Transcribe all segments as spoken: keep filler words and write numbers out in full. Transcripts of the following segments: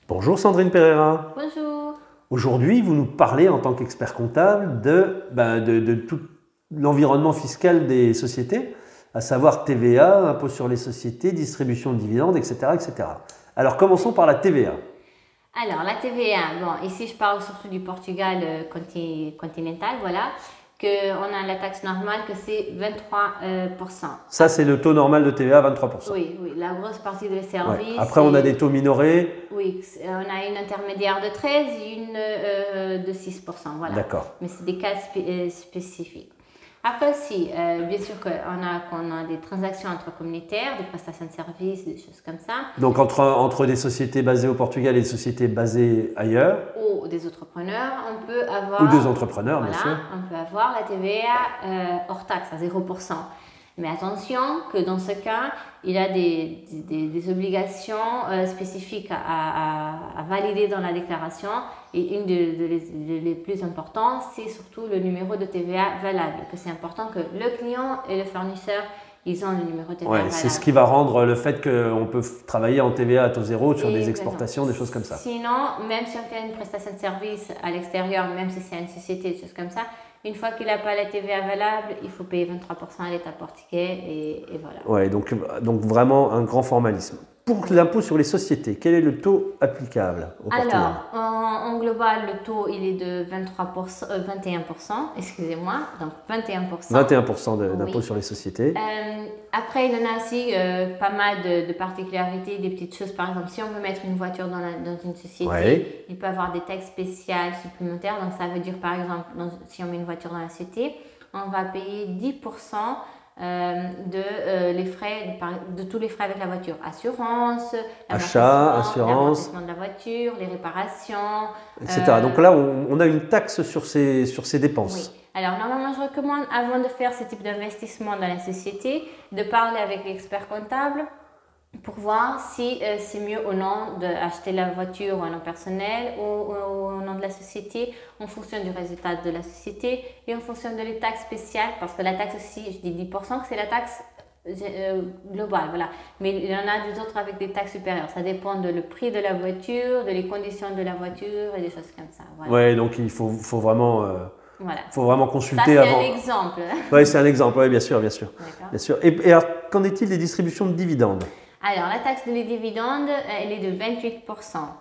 Bonjour Sandrine Pereira. Bonjour. Aujourd'hui, vous nous parlez en tant qu'expert comptable de, ben, de, de tout l'environnement fiscal des sociétés, à savoir T V A, impôt sur les sociétés, distribution de dividendes, et cetera, et cetera. Alors commençons par la T V A. Alors, la T V A, bon, ici je parle surtout du Portugal euh, conti- continental, voilà, qu'on a la taxe normale que c'est vingt-trois pour cent. Euh, Ça, c'est le taux normal de T V A, vingt-trois pour cent. Oui, oui, la grosse partie des Ouais. services. Après, on a des taux minorés. Oui, on a une intermédiaire de treize et une euh, de six pour cent, voilà. D'accord. Mais c'est des cas spé- euh, spécifiques. Après aussi, euh, bien sûr qu'on a, qu'on a des transactions entre communautaires, des prestations de services, des choses comme ça. Donc entre, entre des sociétés basées au Portugal et des sociétés basées ailleurs. Ou des entrepreneurs, on peut avoir... Ou des entrepreneurs, voilà, bien sûr. on peut avoir la T V A euh, hors taxe à zéro pour cent. Mais attention que dans ce cas, il y a des, des, des obligations euh, spécifiques à, à, à valider dans la déclaration. Et une des de les, de les plus importantes, c'est surtout le numéro de T V A valable. Que c'est important que le client et le fournisseur, ils ont le numéro de T V A Ouais, valable. c'est ce qui va rendre le fait qu'on peut travailler en T V A à taux zéro sur des Exactement. exportations, des choses comme ça. Sinon, même si on fait une prestation de service à l'extérieur, même si c'est une société, des choses comme ça, une fois qu'il n'a pas la T V A valable, il faut payer vingt-trois pour cent à l'État portugais et, et voilà. Ouais, donc, donc vraiment un grand formalisme. Pour l'impôt sur les sociétés, quel est le taux applicable au Portugal? Alors, en, en global, le taux il est de vingt-trois pour cent, euh, vingt et un pour cent, excusez-moi, donc vingt et un pour cent. vingt et un pour cent de- d'impôt Oui. sur les sociétés. Euh, après, il y en a aussi euh, pas mal de, de particularités, des petites choses. Par exemple, si on veut mettre une voiture dans, la- dans une société, Ouais. il peut avoir des taxes spéciales supplémentaires. Donc, ça veut dire, par exemple, dans- si on met une voiture dans la société, on va payer dix pour cent euh, de, euh, les frais, de, de tous les frais avec la voiture. Assurance, Achat, l'amortissement, assurance. l'amortissement de la voiture, les réparations. et cetera. euh, Donc là, on, on a une taxe sur ces, sur ces dépenses. Oui. Alors, normalement, je recommande, avant de faire ce type d'investissement dans la société, de parler avec l'expert comptable pour voir si euh, c'est mieux ou non d'acheter la voiture au nom personnel ou, ou au nom de la société, en fonction du résultat de la société et en fonction de les taxes spéciales, parce que la taxe aussi, je dis dix pour cent, que c'est la taxe euh, globale, voilà. Mais il y en a des autres avec des taxes supérieures. Ça dépend de le prix de la voiture, de les conditions de la voiture et des choses comme ça. Voilà. Ouais, donc il faut, faut vraiment, euh, Voilà. faut vraiment Ça, consulter c'est avant. un exemple. Ouais, c'est un exemple, ouais, bien sûr, bien sûr. D'accord. Bien sûr. Et, et alors, qu'en est-il des distributions de dividendes? Alors, la taxe des dividendes, elle est de vingt-huit pour cent.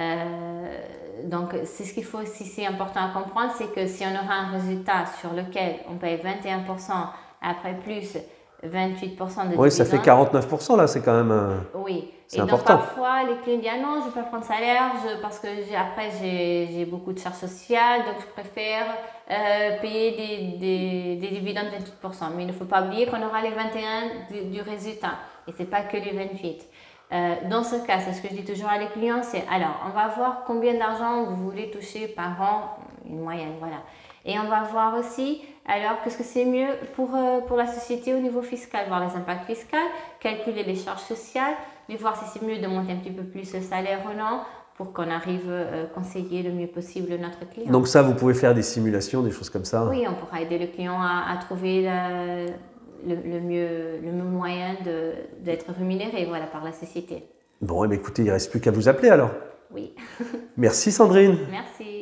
Euh, donc, c'est ce qu'il faut aussi, c'est important à comprendre, c'est que si on aura un résultat sur lequel on paye vingt et un pour cent, après plus vingt-huit pour cent de dividendes. Oui, ça fait quarante-neuf pour cent là, c'est quand même. euh, Oui. C'est Et donc, important. parfois, les clients disent ah non, je ne vais pas prendre salaire je- parce que j'ai- après, j'ai j'ai beaucoup de charges sociales, donc je préfère euh, payer des, des, des dividendes de vingt-huit pour cent. Mais il ne faut pas oublier qu'on aura les vingt et un du, du résultat. Et ce n'est pas que les vingt-huit. Euh, dans ce cas, c'est ce que je dis toujours à les clients, c'est alors, on va voir combien d'argent vous voulez toucher par an, une moyenne, voilà. Et on va voir aussi, alors, qu'est-ce que c'est mieux pour, euh, pour la société au niveau fiscal, voir les impacts fiscaux, calculer les charges sociales, mais voir si c'est mieux de monter un petit peu plus le salaire ou non, pour qu'on arrive à conseiller le mieux possible notre client. Donc ça, vous pouvez faire des simulations, des choses comme ça. Oui, on pourra aider le client à, à trouver la- le, le, mieux, le mieux moyen de- d'être rémunéré, voilà, par la société. Bon, eh bien, écoutez, il ne reste plus qu'à vous appeler alors. Oui, Merci Sandrine. merci.